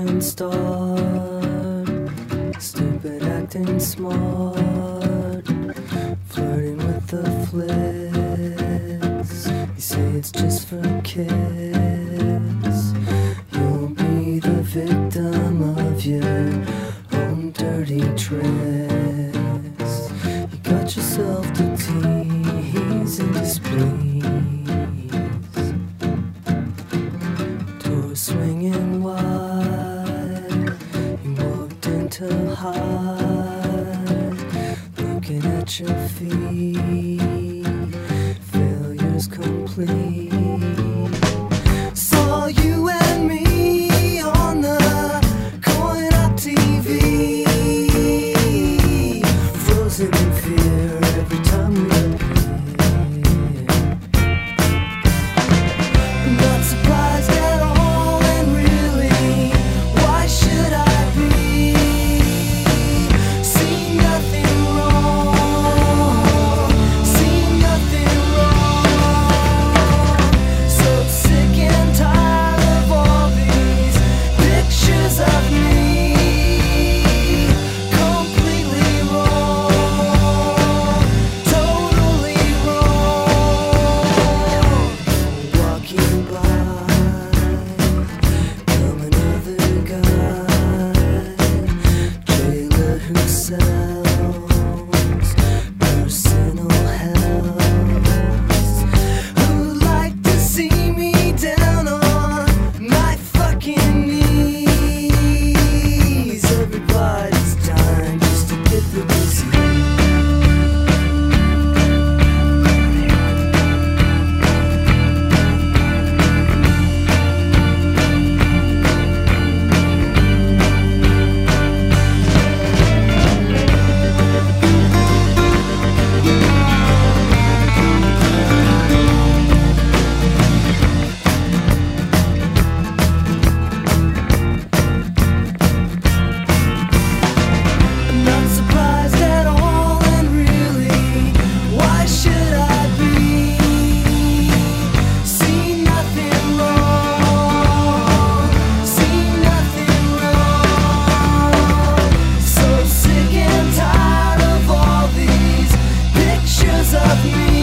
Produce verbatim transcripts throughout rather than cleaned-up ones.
and start. Stupid acting smart, flirting with the flicks. You say it's just for kids. You'll be the victim of your own dirty tricks. You got yourself to tease and displease. Doors swinging wide, you walked into hide, looking at your feet, failure's complete. Saw you and me on the Coin Up T V, frozen in fear every time we appear. Not surprised at all, and really, why should I be? See nothing wrong, see nothing wrong. So sick and tired of all these pictures of me, completely wrong, totally wrong. Walking by, come another guy, jailer who sells personal hells, who'd like to see me down on my fucking knees. Everybody's dying just to get the disease. I'm not surprised at all, and really, why should I be? See nothing wrong, see nothing wrong. So sick and tired of all these pictures of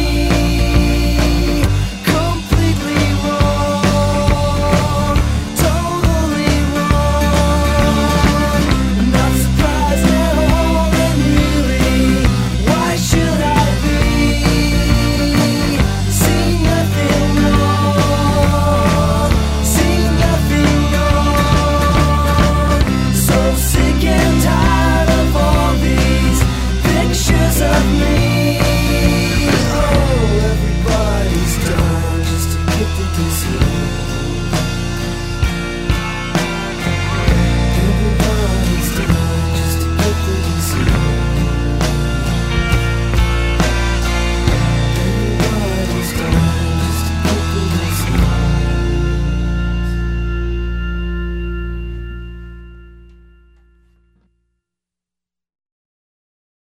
me, completely wrong, totally wrong. I'm not surprised at all, and really, why should I be? See nothing wrong, see nothing wrong. So sick and tired of all these pictures of me. Oh, everybody's dying just to get the disease.